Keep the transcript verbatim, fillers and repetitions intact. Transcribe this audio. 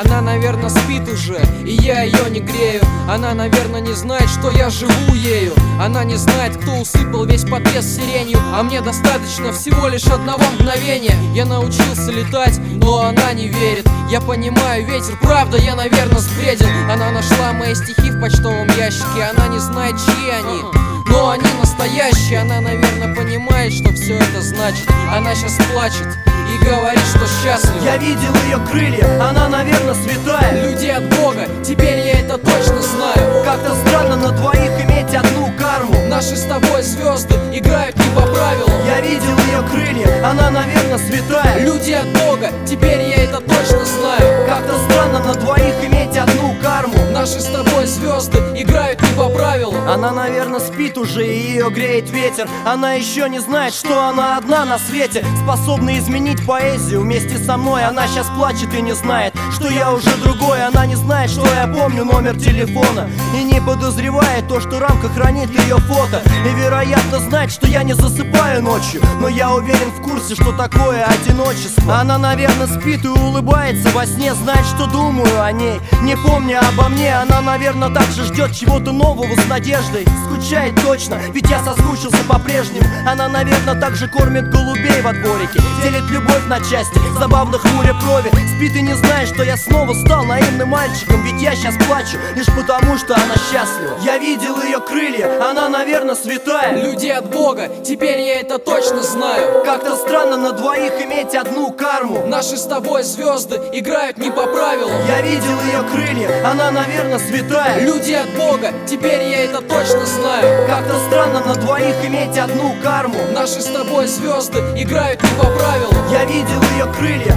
Она, наверное, спит уже, и я ее не грею. Она, наверное, не знает, что я живу ею. Она не знает, кто усыпал весь подъезд сиренью. А мне достаточно всего лишь одного мгновения. Я научился летать, но она не верит. Я понимаю ветер, правда, я, наверное, сбредил. Она нашла мои стихи в почтовом ящике. Она не знает, чьи они, но они настоящие. Она, наверное, понимает, что все это значит. Она сейчас плачет и говорит, что счастлива. Я видел ее крылья, она, наверное, святая. Люди от Бога, теперь я это точно знаю. Как-то странно на двоих иметь одну карму. Наши с тобой звезды играют не по правилам. Я видел ее крылья, она, наверное, святая. Люди от Бога, теперь я это точно знаю. Как-то странно на двоих иметь одну карму. Наши с тобой звезды играют не по правилам. Она, наверное, спит уже, и ее греет ветер. Она еще не знает, что она одна на свете, способна изменить поэзию вместе со мной. Она сейчас плачет и не знает, что я уже другой. Она не знает, что я помню номер телефона, и не подозревает то, что рамка хранит ее фото. И вероятно знает, что я не засыпаю ночью, но я уверен в курсе, что такое одиночество. Она, наверное, спит и улыбается во сне, знает, что думаю о ней, не помня обо мне. Она, наверное, также ждет чего-то нового с надеждой. Скучает точно, ведь я соскучился по-прежнему. Она, наверное, также кормит голубей во дворике, делит любовь на части, забавно хмуря брови. Спит и не знает, что я снова стал наивным мальчиком, ведь я сейчас плачу лишь потому, что она счастлива. Я видел ее крылья, она, наверное, святая. Люди от Бога, теперь я это точно знаю. Как-то странно на двоих иметь одну карму. Наши с тобой звезды играют не по правилам. Я видел ее крылья, она, наверное, святая. Люди от Бога, теперь я это точно знаю. Как-то странно на двоих иметь одну карму. Наши с тобой звезды играют не по правилам. Я видел ее крылья,